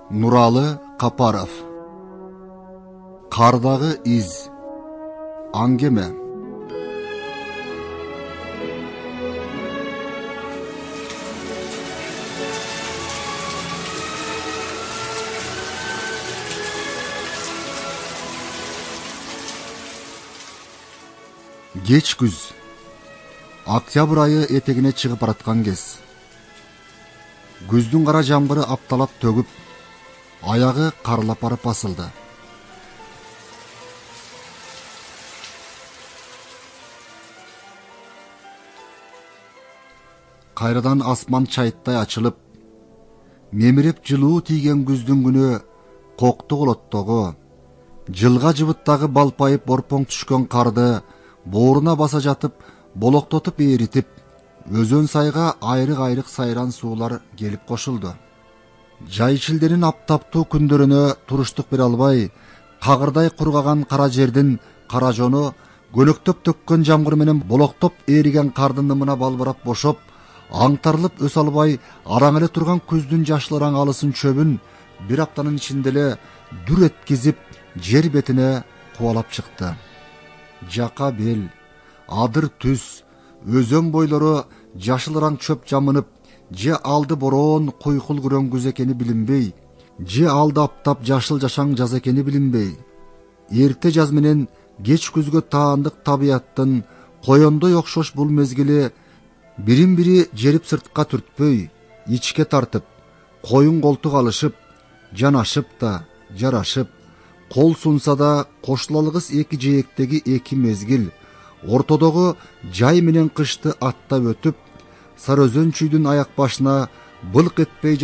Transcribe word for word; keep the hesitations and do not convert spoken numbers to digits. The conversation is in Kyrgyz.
Нуралы Капаров. Кардагы из. Аңгеме. Кеч күз. Октябрь айы этегине чыгып бараткан кез. Күздүн кара жамгыры апталап төгүп, аягы карлап барып басылды. Кайрадан асман чайыттай ачылып, мемиреп жылуу тийген күздүн күнү кокту колоттогу, жылга жыбыттагы балпайып борпоң түшкөн карды бооруна баса жатып, болоктотуп ээритип, өзөн сайга айрык-айрык сайран суулар келип кошулду. Жай шилденин аптаптуу күндөрүнө туруштук бере албай, кагырдай кургаган кара жердин кара жону көнөктөп төккөн жамгыр менен болоктоп ээриген кардын нымына балбырап бошоп, аңтарылып өсө албай араң эле турган күздүн жашыл алысын чөбүн бир аптанын ичинде эле дүр эткизип жер бетине кубалап чыкты. Жака бел, адыр түз, өзөн бойлору жашыл раң чөп жамынып, же алды бороон куйкул күрөң күз экени билинбей, же алды аптап жашыл жашаң жаз экени билинбей, эрте жаз менен кеч күзгө таандык табияттын коёндой окшош бул мезгили бирин бири жерип сыртка түртпөй, ичке тартып, коюн колтук алышып, жанашып да, жарашып, кол сунса да кошулалыгыс эки жээктеги эки мезгил, ортодогу жай менен кышты аттап өтүп, Сары өзөн чүйдүн аяк башына былк этпей